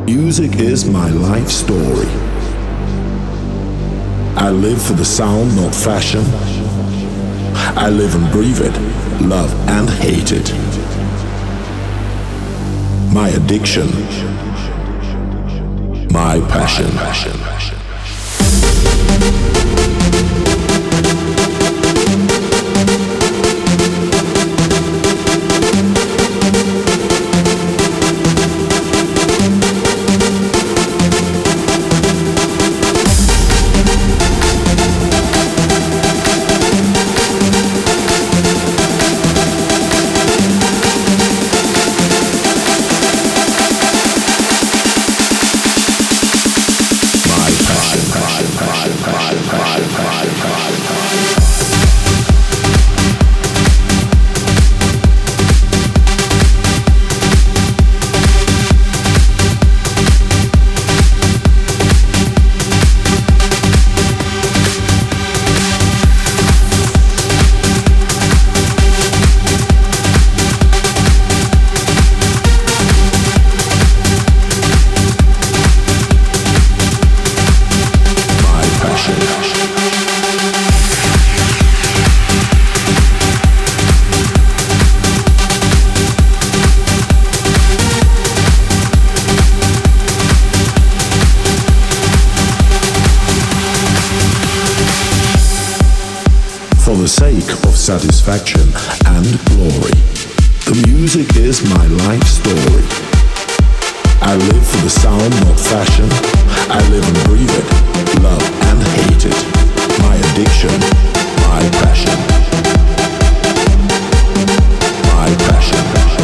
Music is my life story. I live for the sound, not fashion. I live and breathe it, love and hate it. My addiction, my passion. For the sake of satisfaction and glory, the music is my life story. I live for the sound, not fashion. I live and breathe it, love and hate it. My addiction, my passion. My passion.